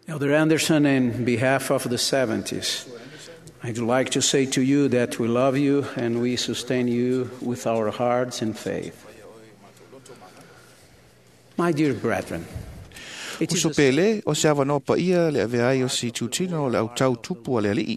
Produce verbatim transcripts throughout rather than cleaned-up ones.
Elder Anderson, in behalf of the seventies, I'd like to say to you that we love you and we sustain you with our hearts and faith. My dear brethren, it is Uso pele o se avano pa ia le aveai o si tutino le au tau tupu a le alii.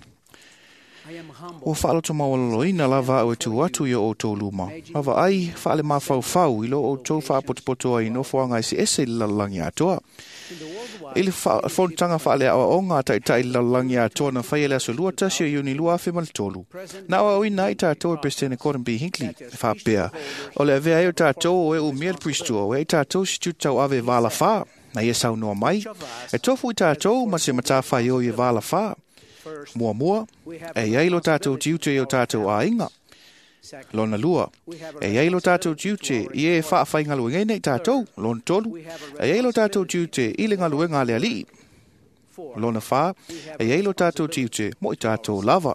O whaalo to mawaloloina lava au e tu atu i o tō luma. Lava ai, whaale ma fau fau ilo o tō whaapotopoto ai no whaanga i si ese i lalangi atoa. Ili whautanga whaale awa o ngā tai tai lalangi atoa na whaiele aso lua tasi o iuni lua awhi mal tolu. Na awa ui nai tātou e Presidente Gordon B. Hinckley, whapea. O le avea o tātou o e umia le pristua, o e tātou si tutau ave wala wha. Na ia sau noa mai. E tofu i tātou ma se mata whai o i wala wha. Mua mua, e iei lo tātou tiute o tātou a inga. Lona lua, e iei lo tātou tiute i e wha whai ngaluenga nei tātou, lona tolu. E iei lo tātou tiute i le ngaluenga le ali. Lona wha, e iei lo tātou tiute mo i tātou lava.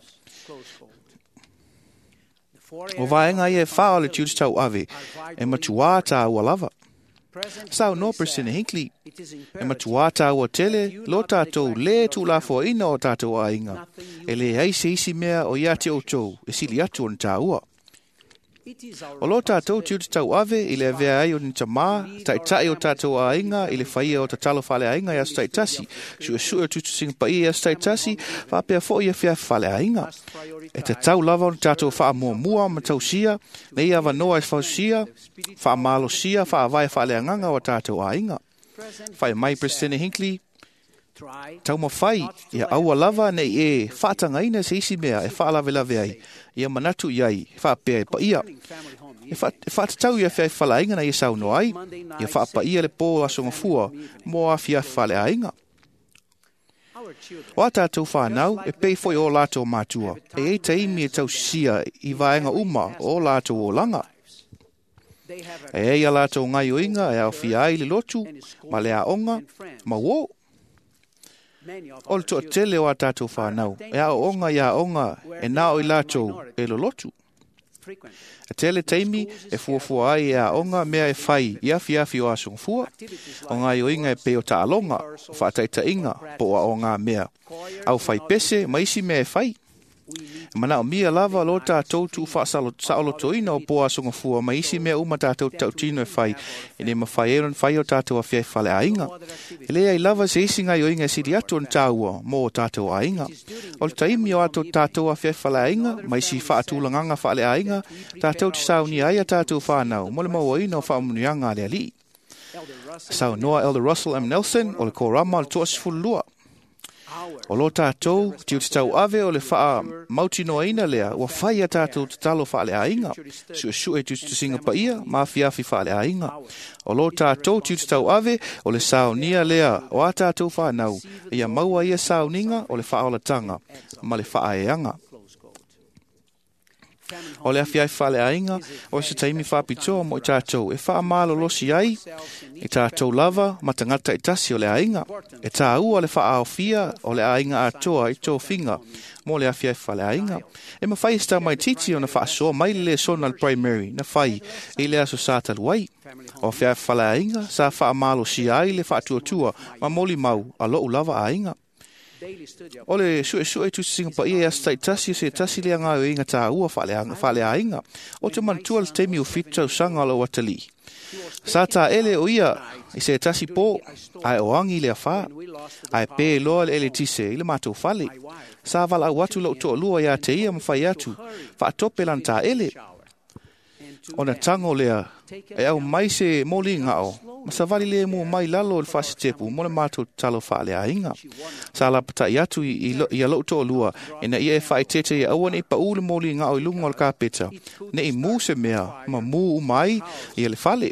O vaenga i e wha o le tiute tau ave, e matua tā ua lava. Sau no Presidente Hinckley, e matua tā ua tele, lo tātou le tu la fo ina o tātou a inga. E le eisi isi mea o iate o tau, e sili atu on tā ua. O lo tātou tiuti tau ave, i le vea ai o ni tamā, tai tai o tātou a inga, i le whaia o tatalo whale a inga i asu tai tasi. Su e su e tutu singa pa i asu tai tasi, whapea fo i a whia whale a inga. E te tau lava o ni tātou wha mua mua ma tau sia, ne i awa noa e whau sia, wha malo sia, wha vai whale a nganga o tātou a inga. Whai mai Presidente Hinckley, tau ma whai, ia aua lava nei e whaatanga ina se isi mea e whaalawe lawe ai, ia manatu iai, whaapea e pa ia. E whaatatau ia whiai whala inga na ia sau no ai, ia whaapa ia le pō asonga fua, mo a whia whale a inga. O a tātou whanau, e pei foi o lātou mātua, e e taimi e tau sia i vaenga uma o lātou o langa. E e a lātou ngai o inga e au whia ai le lotu, ma le a onga, ma wo. O le toa tele o a tātou whanau, e a onga i a onga, e nao i lātou e lo lotu. E tele teimi, e fuafua ai e a onga mea e whai, i awhi awhi o asong fua. O ngai o inga e peo ta alonga, whaataita inga, po a o ngā mea. Au whai pese, maisi mea e whai. Mana o mia lava lo tātou tu wha saolo toina o po asonga fua, maisi mea uma tātou tau tino e whai, e ne ma whai eron whai o tātou a whiai whale a inga. E lea i lava se isi ngai o inga siri atu an tāua, mo o tātou a inga. O le taimi o ato tātou a whiai whale a inga, maisi wha atulanganga whale a inga, tātou te sauni ai a tātou whanau, mo le maua ina o wha umunuanga le ali. Sau noa Elder Russell M. Nelson, o le korama le toa sifulua. O lo tātou, tiu te tau ave o le wha mauti noa ina lea, ua whai a tātou te talo wha le a inga. Su e su e tu te singa pa ia, ma fiafi wha le a inga. O lo tātou, tiu te tau ave o le sao nia lea, o a tātou wha nau, ia maua ia sao ninga o le wha o la tanga, ma le wha e anga. O le awhiai whale a inga, o se taimi whapitoa mo i tātou, e wha malo losi ai, i tātou lava, matangata i tasi o le a inga, e tā ua le wha ao fia, o le a inga atoa i tō whinga, mo le awhiai whale a inga. E ma whai sta mai titi o na wha asoa, mai le sonal primary, na whai, i le aso sātalu ai. O awhiai whale a inga, sa wha malo si ai le wha tua tua, ma moli mau, a loo lava a inga. O le su e su e tu singa pa ia asta i tasi se tasi le anga o inga tā ua whale a inga. O te mantua le temi o fitu sanga lo watali. Sa tā ele o ia i se tasi pō, ai o angi le a wha, ai pē loa le ele tise i le mātou whale. Sa wala au atu lau toa lua ia te ia mawhai atu, wha atope lan tā ele. O na tango lea, e au mai se moli ngao, ma sa vali le mo mai lalo le whasi tepu, mo le mātou talo whaale a inga. Sa la pata i atu i, i a lau toa lua, e na ia e whai tete i aua ne pa ule moli ngao i lungo le kāpeta, ne i mū se mea, ma mū umai i le whale.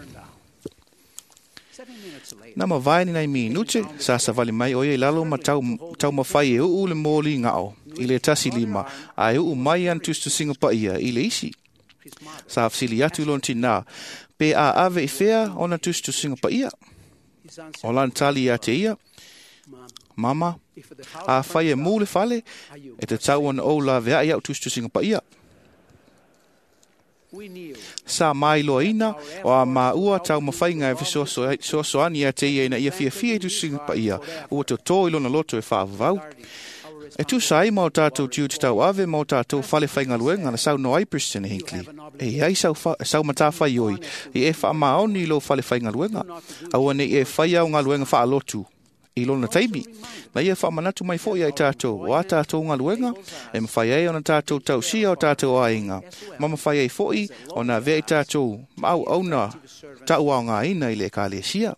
Na ma vai ni nai minute, sa sa vali mai oia i lalo ma tau, tau ma whai e uu le moli ngao, i le tasi lima, a e uu mai antustu singa pa ia, i le isi. Sa afsili atu lon tina, pe a ave i fea ona tustu singa pa ia. O lan tali ia te ia. Mama, a whai e mūle fale, e te tau ona o la vea i au tustu singa pa ia. Sa mai loina o a maua tau mawhainga e fisosoani a te ia na ia fia fia tu singa pa ia. Ua to tō ilo na loto e whaavavau. E tu sai mau tātou tiu te tau ave mau tātou whale whainga luenga na sau no ai Christian Hinckley. E iai sau, sau mata whai oi. I e wha maoni lo whale whainga luenga. Aua ne e whai au ngā luenga wha alotu. I lona taimi. Na ia wha manatu mai fo ia i tātou. O a tātou ngā luenga. E mawhai ai o na tātou tau sia o tātou ainga. Ma mawhai ai fo i o na vea i tātou. Mau au na tau au ngā ina i le ka le sia.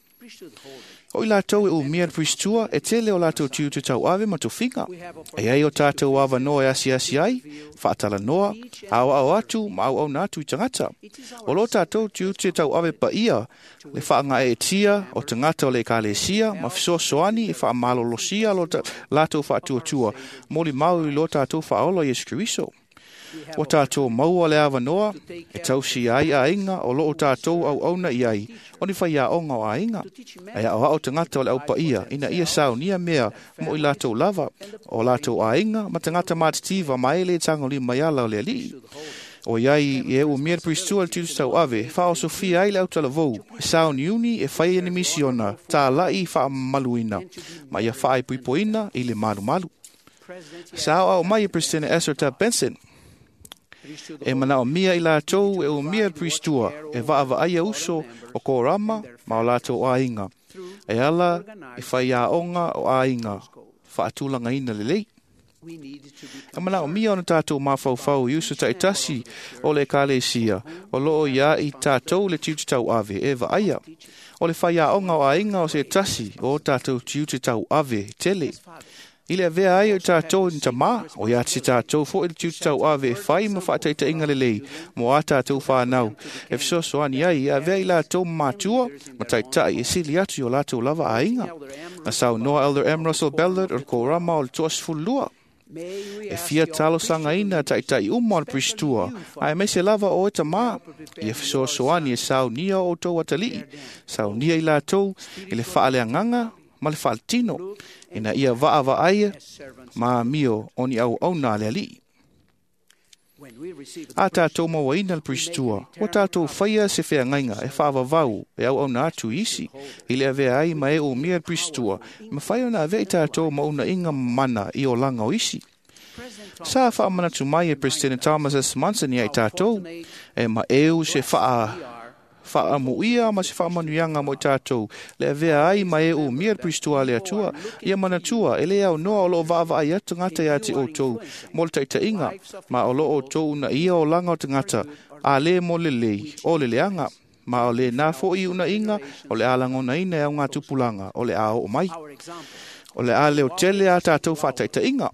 O i lātou e o mea pristua e tele o lātou tiu te tau ave ma tofinga. E ai o tātou awa noa e asi asi ai, whaatala noa, au au atu, ma au au nātu i tangata. O lo tātou tiu te tau ave pa ia, le whaanga e tia o tangata o le ka le sia, ma fiso soani e wha malolo sia lo lātou whaatua tua, moli mau i lo tātou whaolo Yesu Kiriso. O tātou maua le awa noa, e tau si ai a inga o lo o tātou au auna i ai, o ni whai a onga o a inga. E a o tangata o le au pa ia, ina ia sao nia mea mo i lātou lava, o lātou a inga, ma tangata mātitiva ma ele tango li mai ala o le li. O iai e u mea pristua le titu tau ave, wha o Sofia ai le au talavou, e sao ni uni e whai ene misiona, tā lai wha maluina, ma ia whai puipoina i le malu malu. Sao au mai e President Ezra Benson, e mana o mia i lātou e o mea pristua e vaava aia uso o kōrama ma o lātou o ainga. E ala i whai a onga o ainga, whaatulanga ina lelei. E mana o mia o na tātou mawhauwhau i uso taitasi o le kālesia, o loo ia i tātou le tiu te tau ave e va aia. O le whai a onga o ainga o se tasi o tātou tiu te tau ave tele. I le vea ai o tātou ni tamā, o ia te tātou fo i le tiu tau ave e whai ma whaataita inga lelei, mo a tātou whanau. E fisoso ani ai, ia vea i lātou mātua, ma taitai e sili atu o lātou lava a inga. Na sau noa Elder M. Russell Ballard o ko rama o le tuas fulua. E fia talo sanga ina taitai uma o le pristua, a e mese lava o e tamā. I e fisoso ani e sau nia o tau atali, sau nia i lātou, i le whaaleanganga, ma le whaaltino. Ina ia vaava aia, ma mio oni au au nā le ali. A tātou maua ina le pristua, o tātou whaia se whea ngainga e whaava vau e au au nā atu isi, i le avea ai ma e o mea le pristua, ma whaia na avea i tātou mauna inga mana i o langa o isi. Sa wha manatu mai e President Thomas S. Monson i ai tātou, e ma eu se wha wha mo ia ma se wha manuianga mo i tātou. Le vea ai ma e o mea pristua le atua. Ia manatua, e le au noa o lo vava ai atu ngata ia te o tou. Mo le taita inga, ma o lo o tou na ia o langa o te ngata. A le mo le lei, o le leanga. Ma o le na fo i una inga, o le alango na ina e au ngā tupulanga, o le ao o mai. O le a leo tele a tātou whataita inga.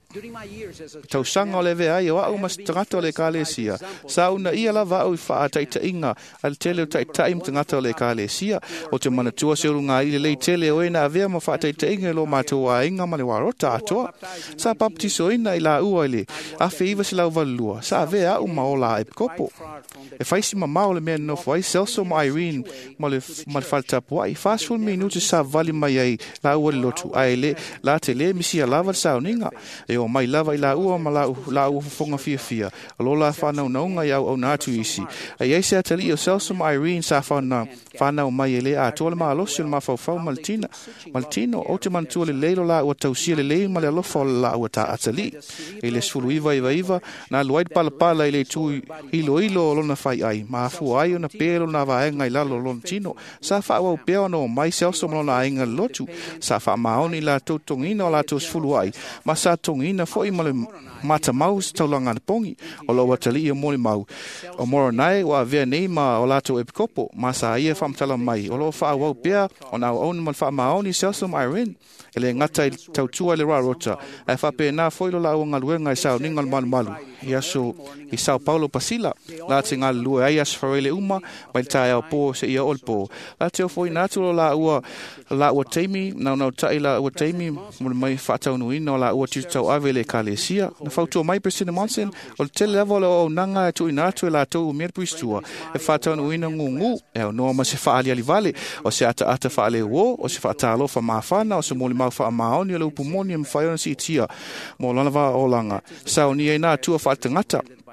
Tau sanga o le vea ai o au mas tangata o le kālesia. Sa una ia lava au i whataita inga. Al tele o taita im tangata o le kālesia. O te manatua se urunga i le lei tele o ena avea ma whataita inga lo mātou a inga ma le warota atoa. Sa baptiso ina i la ua ile. A fe iwa se lau valua. Sa avea au ma o la e kopo. E whaisi ma mao le mea nofo ai Celso ma Irene ma le whaltapu ai. Fast full minuti sa vali mai ai la ua le lotu. Ai le la te le misi a lava sauninga e o mai lava i la ua ma la, la ua fonga fia fia alo la whanau naunga i au au nātu isi a iei se atali o Celso ma Irene sa whanau whanau mai e le a toa le maa losi le maa whauwhau Maltina Maltino o te mantua le leilo la ua tausia le leilo ma le alofa o la ua ta atali e le sfulu iva iva iva na luaid pala pala i le tu ilo ilo o lona whai ai ma afu ai o na pēlo na vaenga i lalo lona tino sa whaua o pēo no mai Celso ma lona ainga lotu sa wha maoni la tau tongina o la tos fulu ai, ma sa tongina fo i male mata mau taulanga na pongi, o lo watali i o mole mau. O mora nai, wa vea nei ma o la to epikopo, ma sa ia whamtala mai, o lo wha wau pia, o na o onu man wha maoni Celso ma Irene, ele ngata i tautua le rarota, e whape na foilo la o ngaluenga i sao ningal malu malu, i aso i Sao Paulo Pasila, la te ngā lua ai as wharele uma, mai tae au po se ia olpo. La te o foi natulo la ua, la ua teimi, nau nau tai la ua teimi, mule mai whatau nuino la ua titau ave le kālesia. Na whautua mai President Monson, o le tele lewa le o nanga e tui natu e la tau umir puistua, e whatau nuino ngungu, e o noa ma se whaali ali vale, o se ata ata whaale uo, o se whaatalo wha maafana, o se mole mau wha maoni, o le upumoni e mwhaiona si itia, mo lana wa o langa. Sao ni e nā tua whaatangata.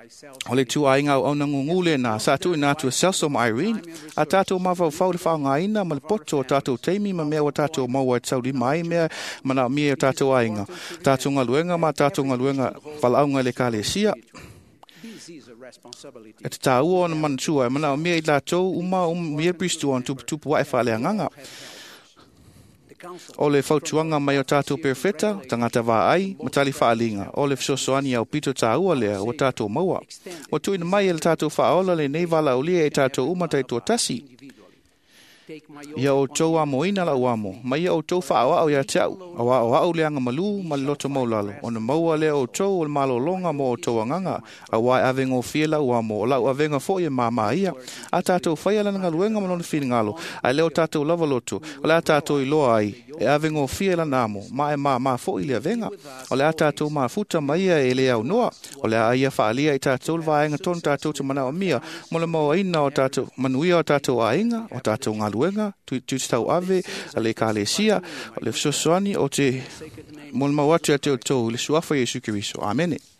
O le tu ainga o na ngule na sa tu ina tu Celso ma Irene. A tato ma fa fa fa nga ina ma le poto tato teimi ma mea o tato ma wa saudi mai mea ma na mea tato ainga. Tato nga luenga ma tato nga luenga fala nga le kalesia. E te tā ua ona manachua e mana o mea I tātou uma o mea pristu on tupu tupu wae whale anganga. O le whautuanga mai o tātou perfeta, tangata wā ai, matali whaalinga. O le fisosoani au pito tā ua lea o tātou maua. O tuina mai e le tātou whaola le nei wala o lia e tātou umatai tō tasi. Ia o tau amo ina la uamo, mai ia o tau whaawa o ia teau, awa o au leanga malu, ma loto maulalo, o na maua lea o tau o le malo longa mo o tau anganga, awa e avengo fiela uamo, o lau avenga fo ia mama ia, a tātou whaia lana ngaluenga malona whingalo, a leo tātou lava loto, o le a tātou iloa ai, e avengo fiela namo, ma e ma ma fo ili avenga, o le a tātou ma futa mai ia e le au noa, o le a ia whaalia I tātou vaenga ton tātou te mana o mia, mo le maua ina o tātou, manuia o tātou ainga, o tātou ngalu Luenga, tu tu tau ave, le kalesia, le sosoani o te molma watu te o tau, le suafa Yesu Kiriso. Amen.